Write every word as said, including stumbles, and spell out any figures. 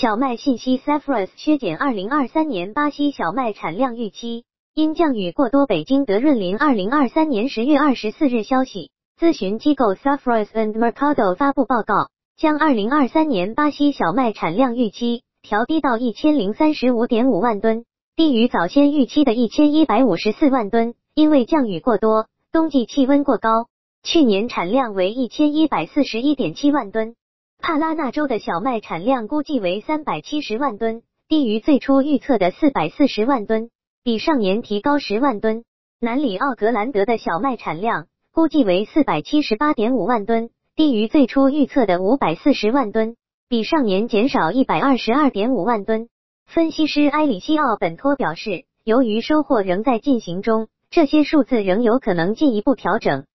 小麦信息 Cephros 削减二零二三年巴西小麦产量预期，因降雨过多。北京德润林二零二三年十月二十四日消息，咨询机构 Cephros and Mercado 发布报告，将二零二三年巴西小麦产量预期调低到 一千零三十五点五万吨，低于早先预期的一千一百五十四万吨，因为降雨过多，冬季气温过高。去年产量为 一千一百四十一点七万吨。帕拉纳州的小麦产量估计为三百七十万吨，低于最初预测的四百四十万吨，比上年提高十万吨。南里奥格兰德的小麦产量估计为 四百七十八点五万吨，低于最初预测的五百四十万吨，比上年减少 一百二十二点五万吨。分析师埃里西奥本托表示，由于收获仍在进行中，这些数字仍有可能进一步调整。